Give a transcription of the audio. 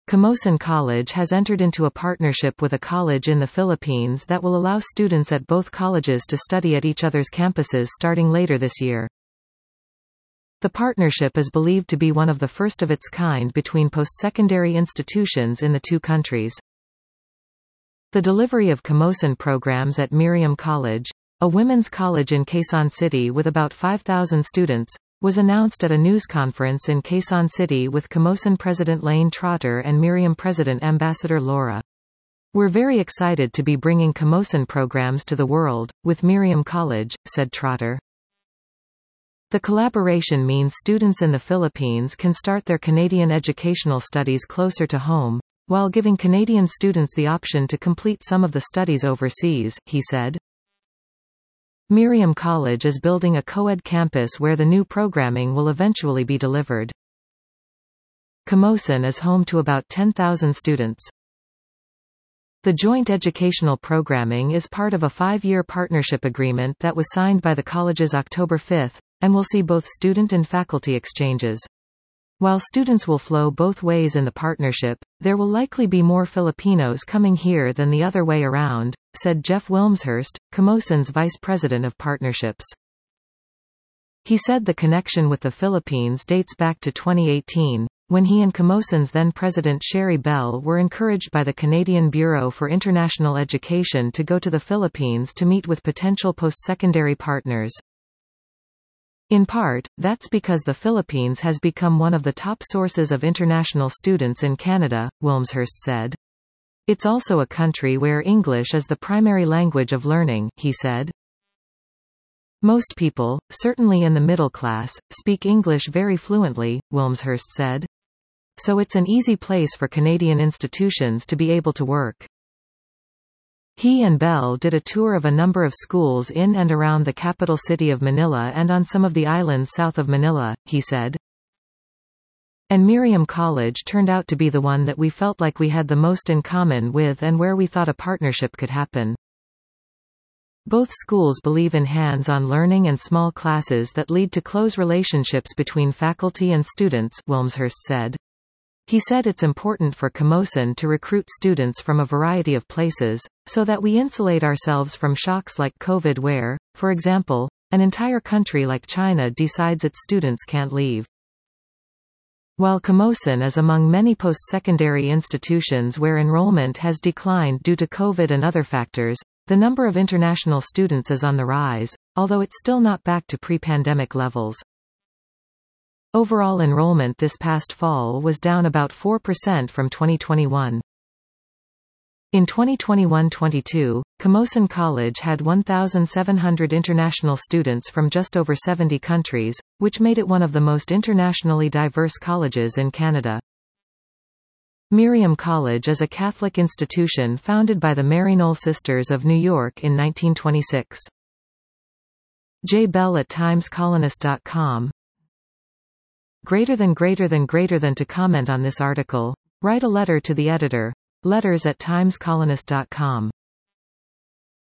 Camosun College has entered into a partnership with a college in the Philippines that will allow students at both colleges to study at each other's campuses starting later this year. The partnership is believed to be one of the first of its kind between post-secondary institutions in the two countries. The delivery of Camosun programs at Miriam College, a women's college in Quezon City with about 5,000 students, was announced at a news conference in Quezon City with Camosun President Lane Trotter and Miriam President Ambassador Laura. "We're very excited to be bringing Camosun programs to the world, with Miriam College," said Trotter. The collaboration means students in the Philippines can start their Canadian educational studies closer to home, while giving Canadian students the option to complete some of the studies overseas, he said. Miriam College is building a co-ed campus where the new programming will eventually be delivered. Camosun is home to about 10,000 students. The joint educational programming is part of a 5-year partnership agreement that was signed by the colleges October 5, and will see both student and faculty exchanges. While students will flow both ways in the partnership, there will likely be more Filipinos coming here than the other way around, said Jeff Wilmshurst, Camosun's vice president of partnerships. He said the connection with the Philippines dates back to 2018, when he and Camosun's then president Sherry Bell were encouraged by the Canadian Bureau for International Education to go to the Philippines to meet with potential post-secondary partners. In part, that's because the Philippines has become one of the top sources of international students in Canada, Wilmshurst said. It's also a country where English is the primary language of learning, he said. Most people, certainly in the middle class, speak English very fluently, Wilmshurst said. So it's an easy place for Canadian institutions to be able to work. He and Bell did a tour of a number of schools in and around the capital city of Manila and on some of the islands south of Manila, he said. And Miriam College turned out to be the one that we felt like we had the most in common with and where we thought a partnership could happen. Both schools believe in hands-on learning and small classes that lead to close relationships between faculty and students, Wilmshurst said. He said it's important for Camosun to recruit students from a variety of places, so that we insulate ourselves from shocks like COVID where, for example, an entire country like China decides its students can't leave. While Camosun is among many post-secondary institutions where enrollment has declined due to COVID and other factors, the number of international students is on the rise, although it's still not back to pre-pandemic levels. Overall enrollment this past fall was down about 4% from 2021. In 2021-22, Camosun College had 1,700 international students from just over 70 countries, which made it one of the most internationally diverse colleges in Canada. Miriam College is a Catholic institution founded by the Maryknoll Sisters of New York in 1926. J. Bell at timescolonist.com. Greater than to comment on this article, write a letter to the editor. Letters@timescolonist.com